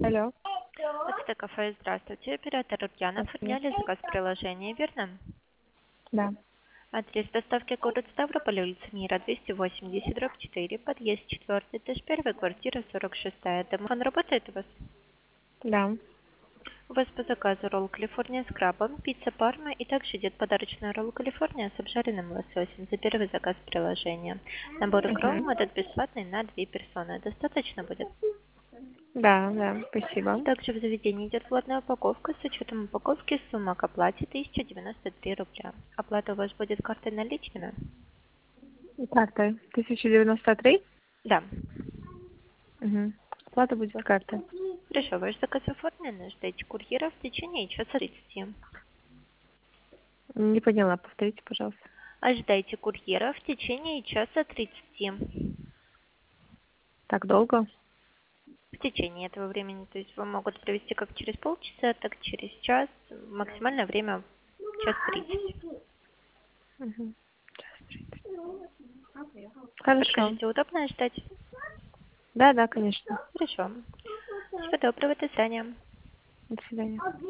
Алло, Это кафе. Здравствуйте. Оператор Ульянов. здравствуйте. Оформляли заказ приложения, верно? Да, Адрес доставки город Ставрополь, улица Мира, 280, дробь 4, подъезд 4, этаж 1, квартира 46. Домофон работает у вас? да. У вас по заказу ролл Калифорния с крабом, пицца Парма и также идет подарочный ролл Калифорния с обжаренным лососем за первый заказ приложения. Набор Мгм. икром этот бесплатный на 2 персоны. Достаточно будет? Да, да, спасибо. Также в заведении идет платная упаковка. С учетом упаковки сумма к оплате 1093 рубля. Оплата у вас будет картой наличными? Карта 1093. Да. Угу. Оплата будет картой. Хорошо, ваш заказ оформлен. Ждите курьера в течение часа 30. Не поняла, повторите, пожалуйста. Ожидайте курьера в течение часа 30. Так долго? В течение этого времени. То есть вы могут привезти как через полчаса, так через час. Максимальное время час 30. Угу. Хорошо. Подскажите, удобно ждать? Да, да, конечно. Хорошо. Всего доброго, до свидания. До свидания.